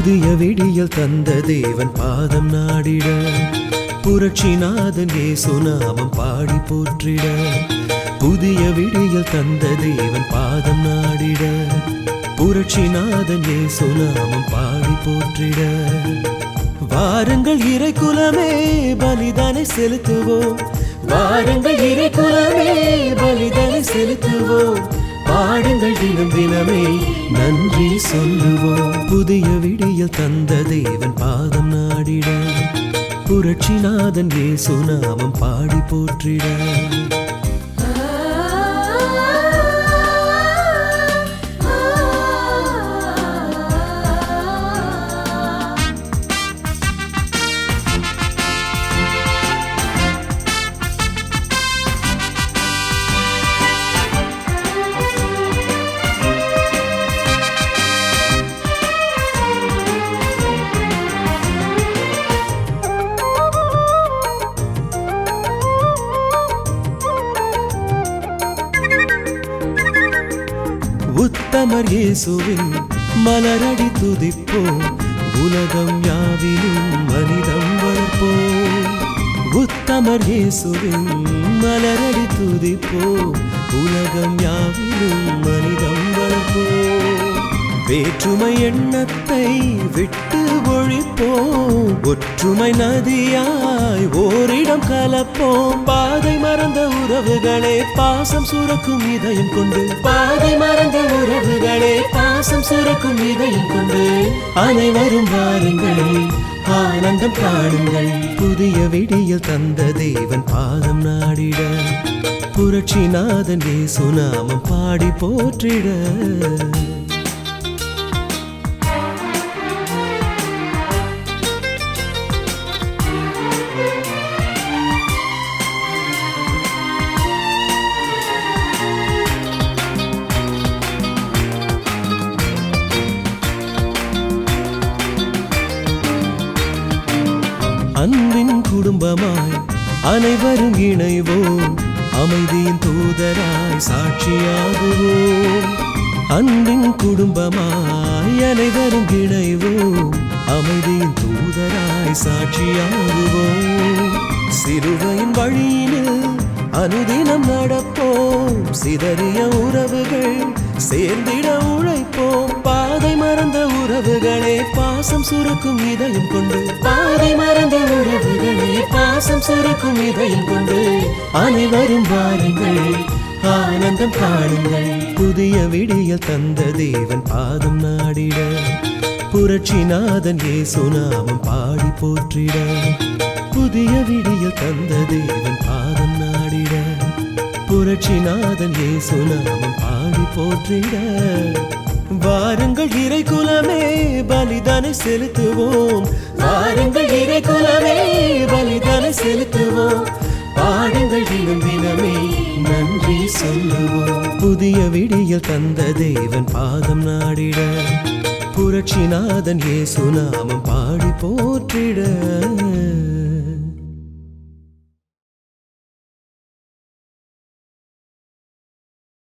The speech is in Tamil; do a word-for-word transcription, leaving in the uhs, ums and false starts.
புதிய விடியல் தந்த தேவன் பாதம் நாடிட புரட்சிநாதன் இயேசு நாமம் பாடி போற்றிட புதிய விடியல் தந்த தேவன் பாதம் நாடிட புரட்சிநாதன் இயேசு நாமம் பாடி போற்றிட வாருங்கள் இறைக்குலமே பலிதானை செலுத்துவோம் வாருங்கள் இறைக்குலமே பலிதானை செலுத்துவோம் பாடுங்கள் தினம் தினமே நன்றி சொல்லுவோம் புதிய விடியல் தந்த தேவன் பாதம் நாடிட புரட்சிநாதன் இயேசு நாமம் பாடி போற்றிட உத்தமர் இயேசுவின் மலரடி துதிப்போம் உலகம் யாவிலும் மனிதம் வளர்ப்போம் உத்தமர் இயேசுவின் மலரடி துதிப்போம் உலகம் யாவிலும் மனிதம் வளர்ப்போம் வேற்றுமை எண்ணத்தை விட்டு ஒழிப்போம் ஒற்றுமை நதியாய் ஓரிடம் கலப்போம் பாதை மறந்த உறவுகளே பாசம் சுரக்கும் இதயம் கொண்டு பாதை மறந்த உறவுகளே பாசம் சுரக்கும் இதயம் கொண்டு அனைவரும் வாருங்கள் ஆனந்தம் காணுங்கள் புதிய விடியல் தந்த தேவன் பாதம் நாடிட புரட்சிநாதன் இயேசு நாமம் பாடி போற்றிட அன்பின் குடும்பமாய் அனைவரும் இணைவோம் அமைதியின் தூதராய் சாட்சியாகுவோம் அன்பின் குடும்பமாய் அனைவரும் இணைவோம் அமைதியின் தூதராய் சாட்சியாகுவோம் சிலுவையின் வழியினில் அனுதினம் நடப்போம் சிதறிய உறவுகள் சேர்ந்திட உழைப்போம் பாதை மறந்த உறவுகளே பாசம் சுரக்கும் இதயம் கொண்டு பாதை மறந்த உறவுகளே பாசம் சுரக்கும் இதயம் கொண்டு அனைவரும் வாருங்கள் ஆனந்தம் காணுங்கள் புதிய விடியல் தந்த தேவன் பாதம் நாடிட புரட்சிநாதன் இயேசு நாமம் பாடி போற்றிட புதிய விடியல் தந்த தேவன் பாதம் நாடிட புரட்சிநாதன் இயேசு நாமம் பாடி போற்றிட வாருங்கள் இறைக்குலமே பலிதானை செலுத்துவோம் வாருங்கள் இறைக்குலமே பலிதானை செலுத்துவோம் பாடுங்கள் தினம் தினமே நன்றி சொல்லுவோம் புதிய விடியல் தந்த தேவன் பாதம் நாடிட புரட்சிநாதன் இயேசு நாமம் பாடி போற்றிட